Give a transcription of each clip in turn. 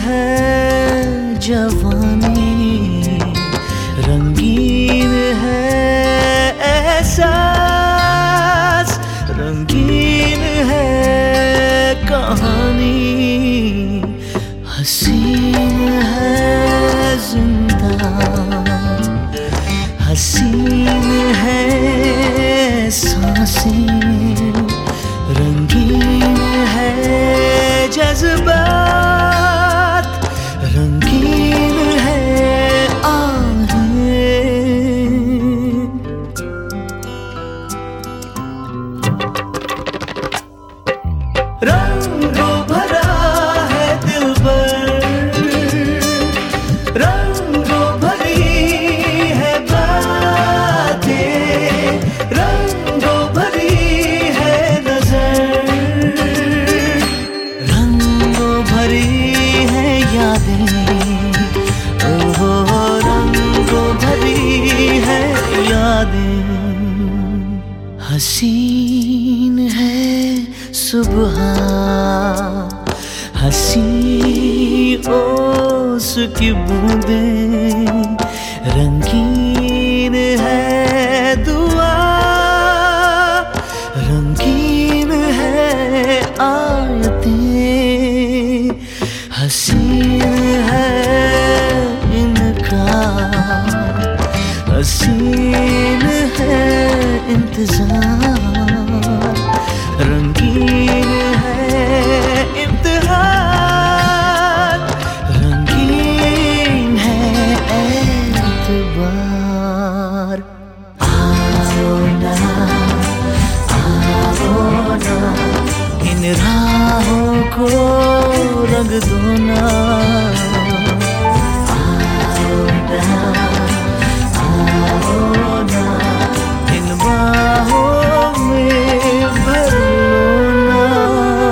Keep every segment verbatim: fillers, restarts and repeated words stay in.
है जवानी, रंगीन है एहसास, रंगीन है कहानी, हसीन है जिंदा, हसीन है सांसें, रंगीन है जज्बात, रंगीन है आहें। रंगों भरा है दिल पर, रंगों भरी है बातें, रंगों भरी है नजर, रंगों भरी है यादें, ओहो रंगों भरी है यादें। हसीन है सुबह, हसी ओस की बूंदें, रंगीन है दुआ, रंगीन है आयतें, हसीन है इनकार, हसीन है इंतजार, रंगीन है इम्तिहान, रंगीन है एतबार। आओ ना, आओ ना, इन राहों को रंग दो ना, आओ ना, आओ ना, इन बाहों में भर लो ना।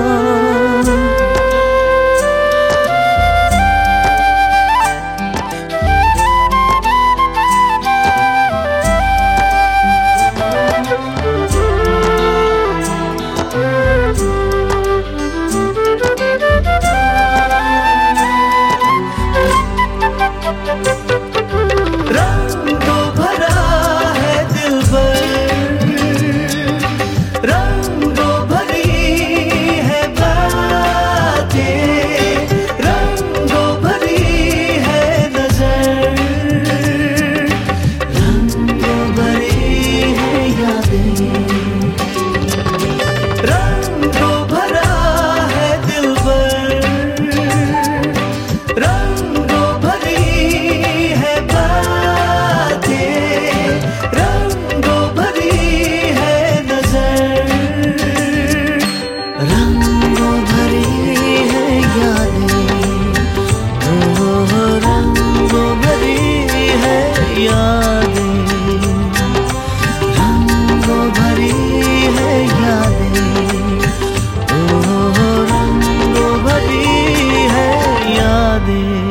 रंगों भरा है दिल पर, रंगों भरी है बातें, रंगों भरी है नजर, रंगों भरी है यादें, रंगों भरा है दिल पर, रंगों भरी है बातें, रंगों भरी है नजर, रंगों भरी है यादें, ओह रंगों भरी है यादें, रंगों भरी है यादें, ओह रंगों भरी है यादें।